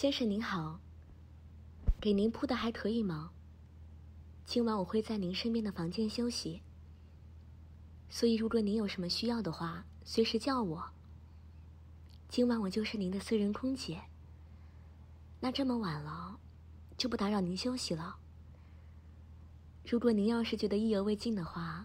先生您好，给您铺的还可以吗？今晚我会在您身边的房间休息，所以如果您有什么需要的话，随时叫我。今晚我就是您的私人空姐。那这么晚了，就不打扰您休息了。如果您要是觉得意犹未尽的话，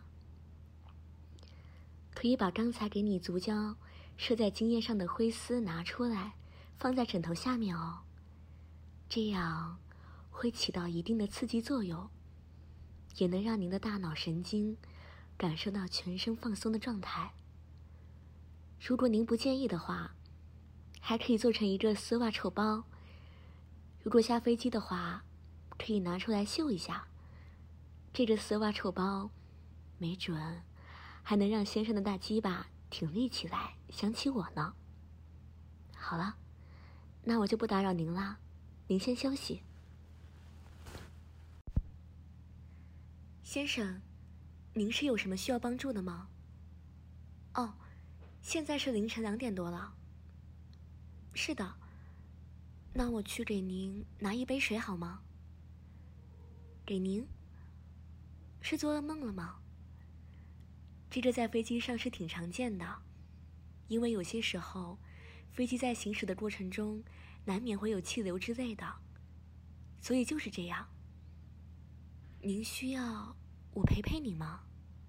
可以把刚才给你足胶射在经液上的灰丝拿出来，放在枕头下面哦，这样会起到一定的刺激作用，也能让您的大脑神经感受到全身放松的状态。如果您不介意的话，还可以做成一个丝袜臭包，如果下飞机的话，可以拿出来秀一下。这个丝袜臭包没准还能让先生的大鸡巴挺立起来，想起我呢。好了，那我就不打扰您啦，您先休息。先生，您是有什么需要帮助的吗？哦，现在是凌晨2点多了。是的，那我去给您拿一杯水好吗？给您？是做噩梦了吗？这个在飞机上是挺常见的，因为有些时候飞机在行驶的过程中难免会有气流之类的，所以就是这样。您需要我陪陪你吗？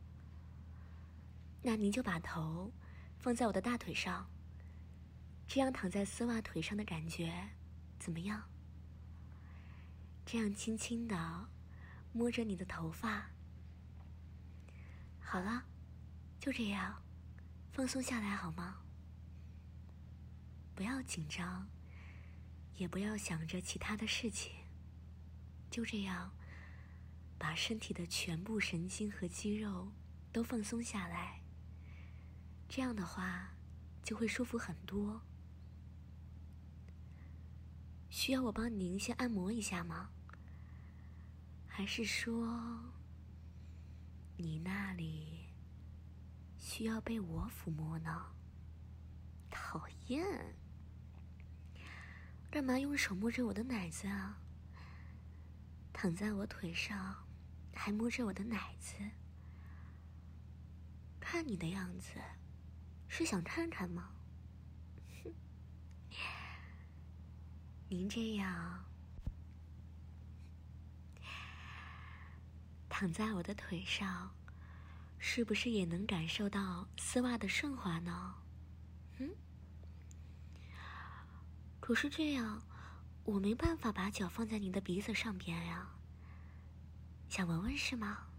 那您就把头放在我的大腿上，这样躺在丝袜腿上的感觉怎么样？这样轻轻地摸着你的头发。好了，就这样，放松下来好吗？不要紧张，也不要想着其他的事情，就这样把身体的全部神经和肌肉都放松下来，这样的话就会舒服很多。需要我帮您先按摩一下吗？还是说你那里需要被我抚摸呢？讨厌，干嘛用手摸着我的奶子啊？躺在我腿上还摸着我的奶子，看你的样子是想看看吗？哼，您这样躺在我的腿上，是不是也能感受到丝袜的顺滑呢？可是这样我没办法把脚放在你的鼻子上边呀，想闻闻是吗？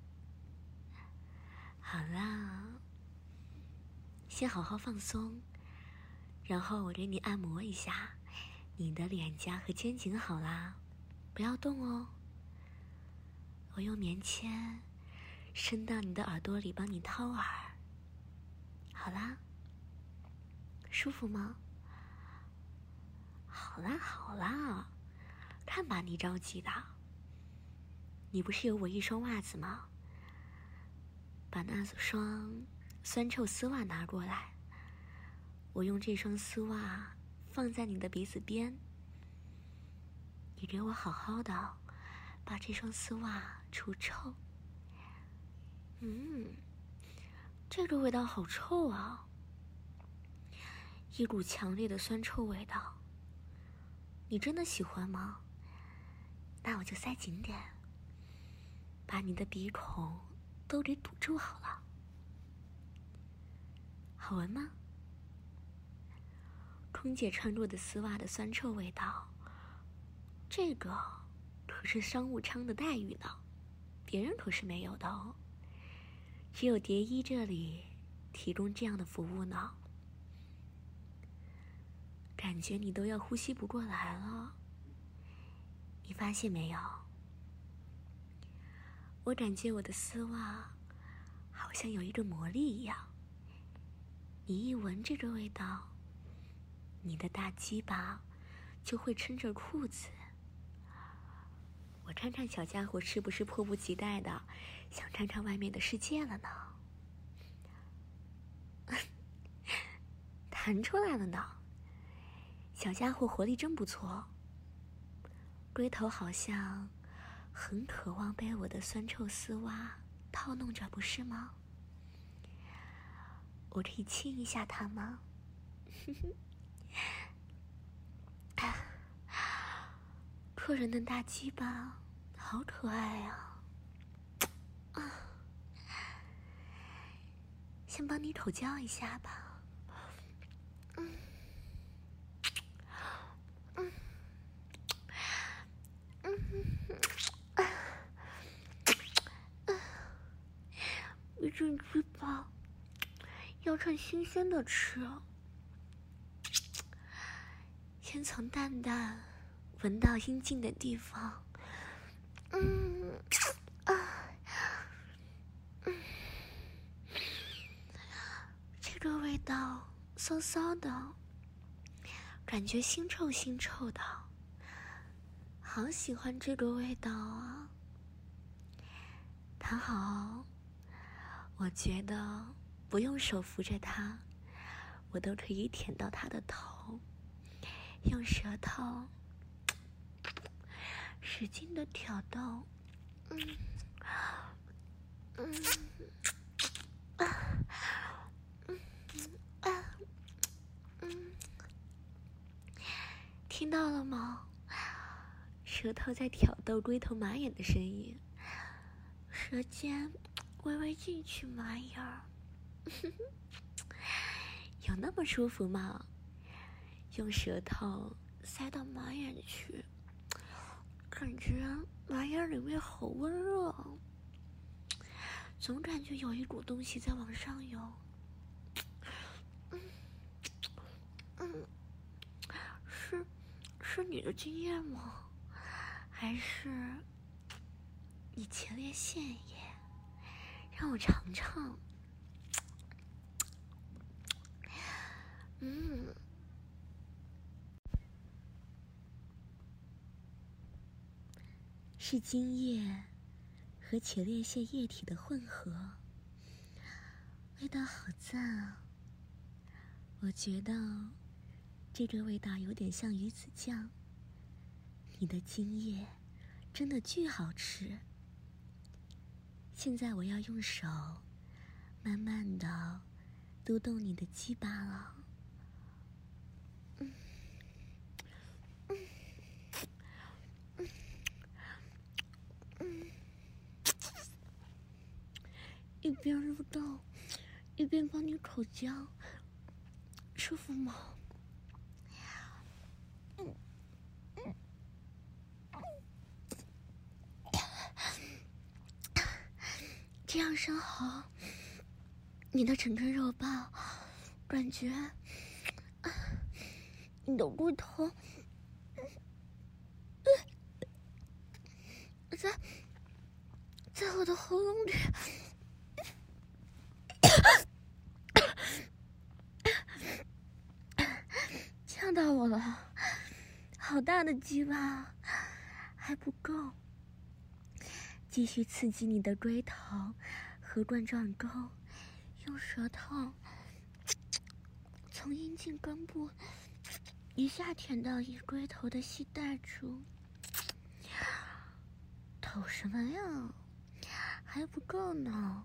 好啦，先好好放松，然后我给你按摩一下你的脸颊和肩颈好啦，不要动哦。我用棉签伸到你的耳朵里帮你掏耳。好啦，舒服吗？好啦好啦，看把你着急的。你不是有我一双袜子吗？把那双酸臭丝袜拿过来，我用这双丝袜放在你的鼻子边，你给我好好的把这双丝袜除臭。这个味道好臭啊，一股强烈的酸臭味道。你真的喜欢吗？那我就塞紧点，把你的鼻孔都给堵住好了。好闻吗？空姐穿过的丝袜的酸臭味道，这个可是商务舱的待遇呢，别人可是没有的哦，只有蝶衣这里提供这样的服务呢。感觉你都要呼吸不过来了，你发现没有？我感觉我的丝袜好像有一个魔力一样，你一闻这个味道，你的大鸡巴就会撑着裤子。我看看小家伙是不是迫不及待的想看看外面的世界了呢？弹出来了呢，小家伙活力真不错。 龟头好像很渴望被我的酸臭丝袜套弄着，不是吗？我可以亲一下它吗？客人的大鸡巴好可爱啊！先帮你口交一下吧。一阵鸡巴要趁新鲜的吃，先从蛋蛋闻到阴茎的地方，这个味道骚骚的，感觉腥臭腥臭的，好喜欢这个味道啊！躺好哦，我觉得不用手扶着它，我都可以舔到它的头，用舌头使劲的挑逗，听到了吗？舌头在挑逗龟头马眼的声音，舌尖微微进去马眼儿，有那么舒服吗？用舌头塞到马眼去，感觉马眼里面好温热，总感觉有一股东西在往上游。是你的经验吗？还是你前列腺炎？让我尝尝。是精液和前列腺液体的混合，味道好赞啊！我觉得这个味道有点像鱼子酱。你的精液真的巨好吃。现在我要用手慢慢的嘟动你的鸡巴了。一边入洞一边帮你口交，舒服吗？这样生蚝，你的整根肉棒，感觉你的龟头在我的喉咙里呛到我了，好大的鸡巴，还不够，继续刺激你的龟头和冠状沟，用舌头从阴茎根部一下舔到你龟头的系带处。抖什么呀？还不够呢。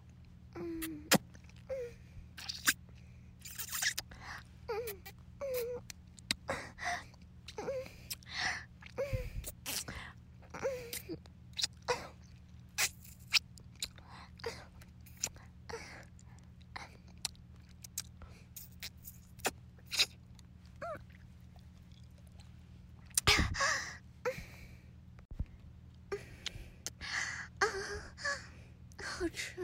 好吃，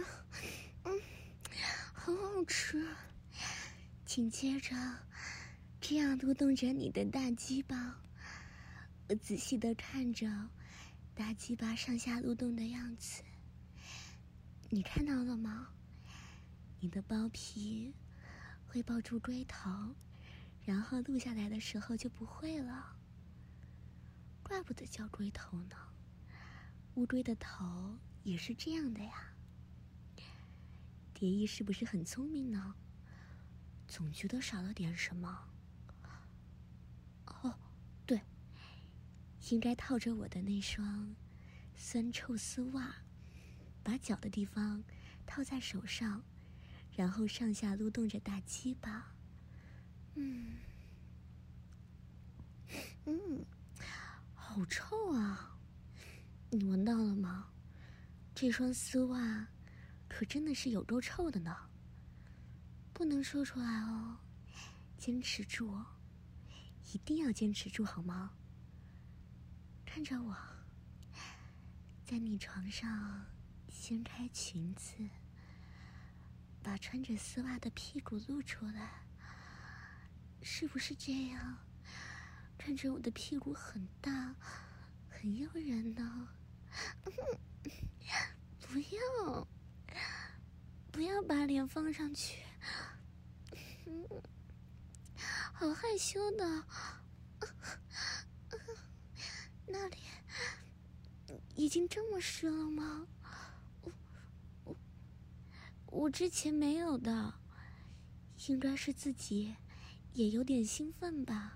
很好吃。紧接着，这样撸动着你的大鸡巴，我仔细的看着大鸡巴上下撸动的样子。你看到了吗？你的包皮会抱住龟头，然后录下来的时候就不会了。怪不得叫龟头呢，乌龟的头也是这样的呀。蝶衣是不是很聪明呢？总觉得少了点什么。哦，对， 应该套着我的那双酸臭丝袜，把脚的地方套在手上，然后上下撸动着大鸡巴。好臭啊！你闻到了吗？这双丝袜可真的是有够臭的呢，不能说出来哦，坚持住，一定要坚持住好吗？看着我，在你床上掀开裙子，把穿着丝袜的屁股露出来，是不是这样？看着我的屁股很大，很诱人呢。不要把脸放上去，好害羞的。那里已经这么湿了吗？我之前没有的，应该是自己也有点兴奋吧。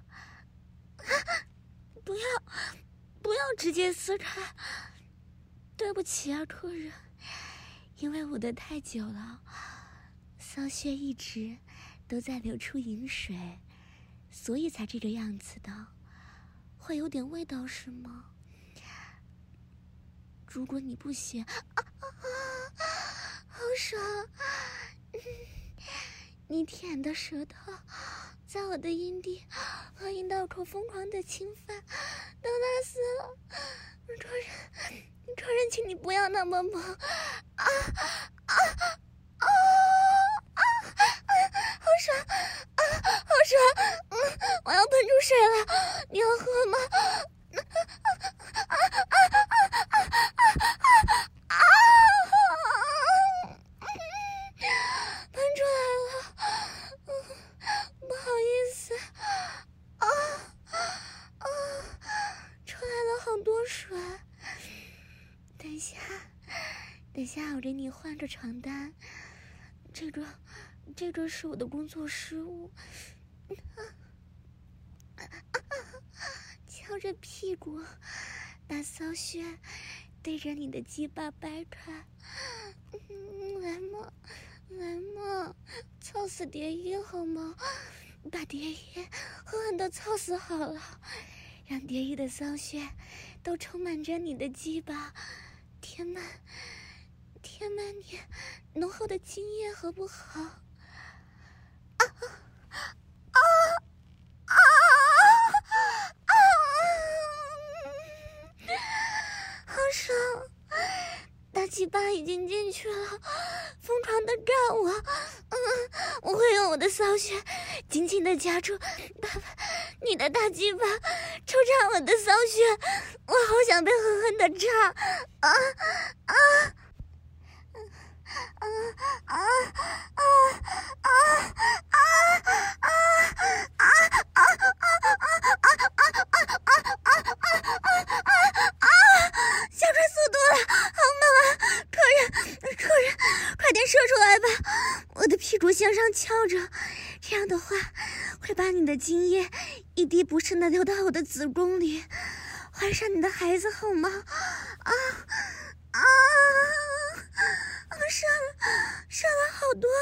不要直接撕开，对不起啊，客人，因为捂得太久了，骚穴一直都在流出饮水，所以才这个样子的。会有点味道是吗？如果你不嫌，好爽！你舔的舌头在我的阴蒂和阴道口疯狂的侵犯，都辣死了！客人，请你不要那么猛！好爽！好爽！我要喷出水了，你要喝吗？喷出来了，不好意思，出来了好多水。等下，我给你换个床单。这个是我的工作失误。翘着屁股，把骚穴对着你的鸡巴掰开。来嘛，操死蝶衣好吗？把蝶衣狠狠地操死好了，让蝶衣的骚穴都充满着你的鸡巴，填满你浓厚的精液，好不好？好爽！大鸡巴已经进去了，疯狂的干我！我会用我的骚穴紧紧的夹住你的大鸡巴，抽插我的骚穴，我好想被狠狠的插！小船速度了，好猛啊！客人，快点射出来吧！我的屁股向上翘着，这样的话会把你的精液一滴不剩的流到我的子宫里，怀上你的孩子好吗？射了好多。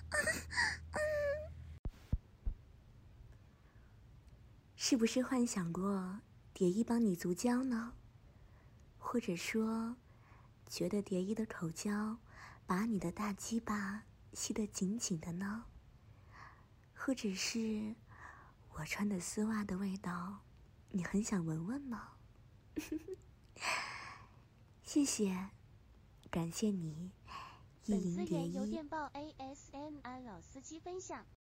是不是幻想过蝶衣帮你足交呢？或者说觉得蝶衣的口交把你的大鸡巴吸得紧紧的呢？或者是我穿的丝袜的味道你很想闻闻吗？谢谢，感谢你意淫蝶衣。 本次原由电报 ASMR 老司机分享。